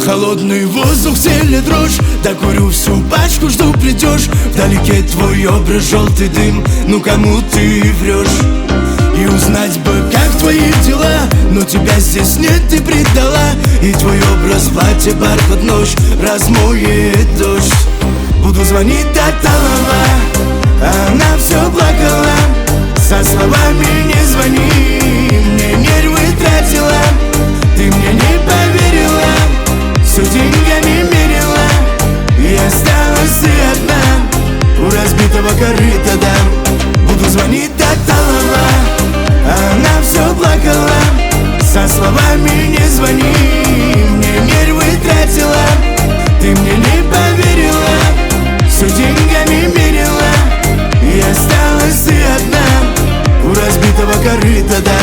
Холодный воздух, стелет дрожь. Докурю всю пачку, жду придешь. Вдалеке твой образ, желтый дым. Ну кому ты врешь? И узнать бы, как твои дела. Но тебя здесь нет, ты предала. И твой образ в платье, бархат, ночь размоет дождь. Буду звонить до талого, а она все плакала. Со словами «не звони», мне нервы тратила. Ты мне не поверила, все деньгами мерила. И осталась ты одна у разбитого корыта, да. Буду звонить до талого, а она все плакала. Со словами «не звони», мне нервы тратила. Ты мне не поверила, все деньгами мерила. И осталась ты одна у разбитого корыта, да.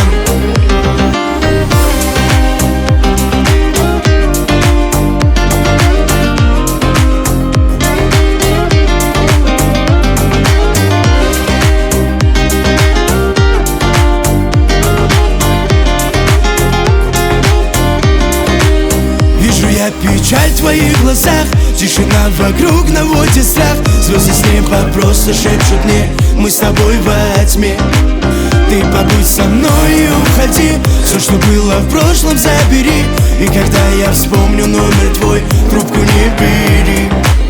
Печаль в твоих глазах, тишина вокруг наводит страх. Звезды с неба просто шепчут мне: мы с тобой во тьме. Ты побудь со мной и уходи, все, что было в прошлом, забери. И когда я вспомню номер твой, трубку не бери.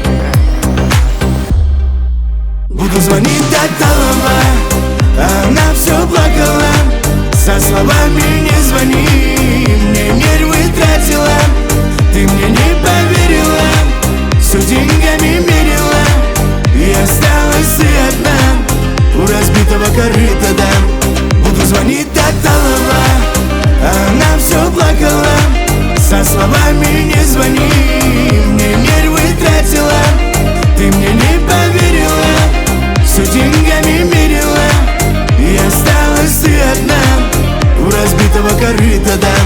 Буду звонить до талого, а она все плакала. Со словами «не звони», мне нервы тратила. Ты мне не поверила, все деньгами мерила. И осталась ты одна у разбитого корыта, да. Буду звонить до талого, а она все плакала. Со словами «не звони», мне нервы тратила. Ты мне не поверила, все деньгами мерила. И осталась ты одна у разбитого корыта, да.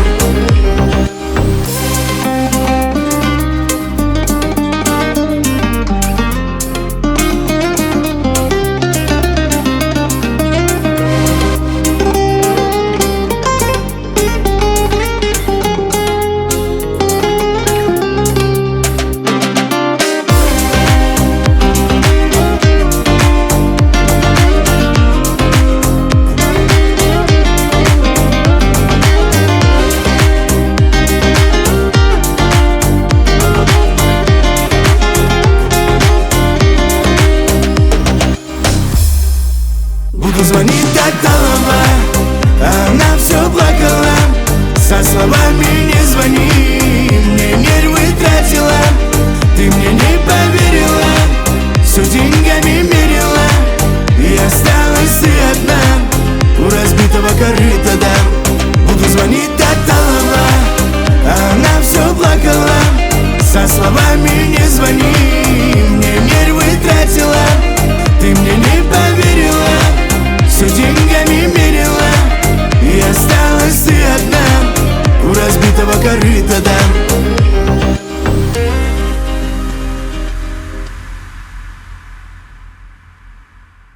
Буду звонить до талого, а она все плакала. Со словами «не звони», мне нервы тратила.